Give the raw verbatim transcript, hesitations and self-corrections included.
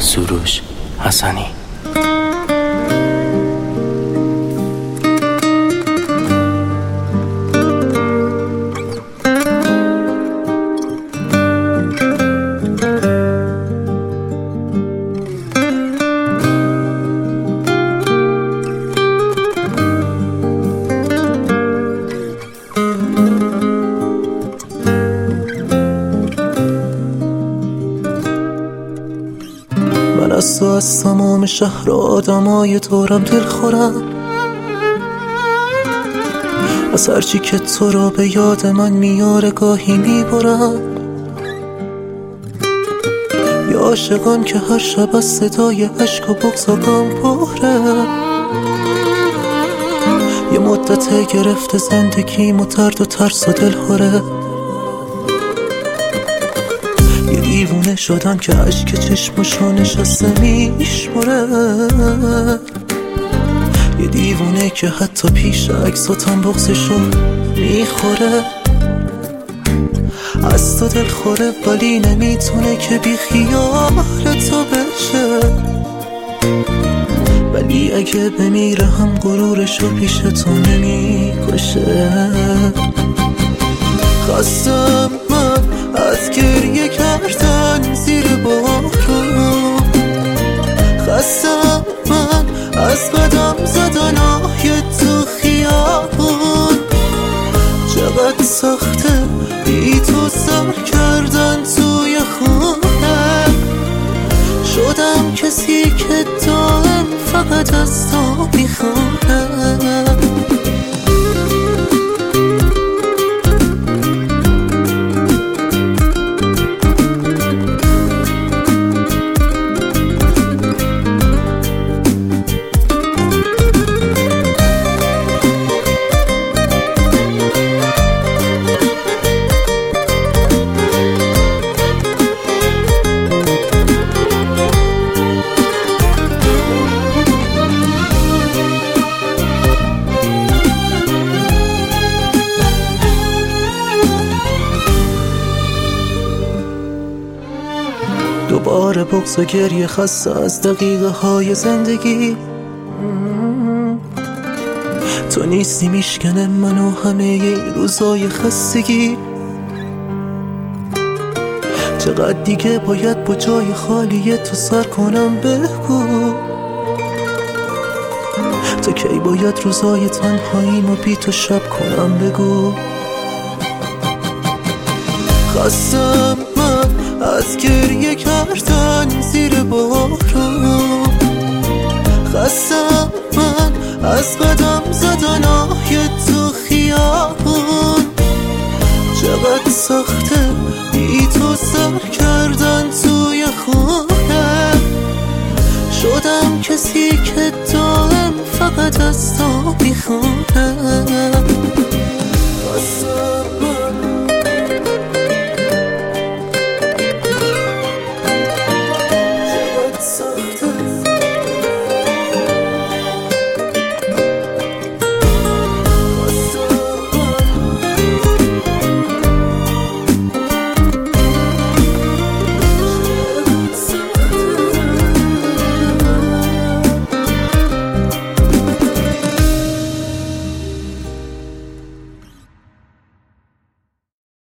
سروش حسنی. من از تو از تمام شهر و آدمای دورم دل خورم، از هرچی که تو رو به یاد من میاره گاهی میبرم. یه عاشقان که هر شب از صدای عشق و بغض و غم پره، یه مدت گرفته زندگیم و درد و ترس و دل خوره. یه دیوونه شدم که عشق چشمشو نشسته میشمره، یه دیوونه که حتی پیش عکساتم بغضشو میخوره. از تو دل خوره ولی نمیتونه که بی خیال تو بشه، ولی اگه بمیره هم غرورشو پیش تو نمیکشه. خستم من از گریه کردن زیر بارون، خستم من از بدم زدن آه تو خیابون. چقدر سخته بی تو سر کردن توی خونه، شدم کسی که دائم فقط از تو میخونه. دوباره بغض و گریه خسته از دقیقه های زندگی. تو نیستی میشکنه منو همه این روزای خستگی. چقدر دیگه باید با جای خالی تو سر کنم بگو، تا کی باید روزای تنهاییمو بی تو شب کنم بگو. خستم من از گریه کردن زیر بارون، خستم من از بدم زدن آه تو خیابون. چقدر سخته بی تو سر کردن توی خونه، شدم کسی که دائم فقط از تو میخونه.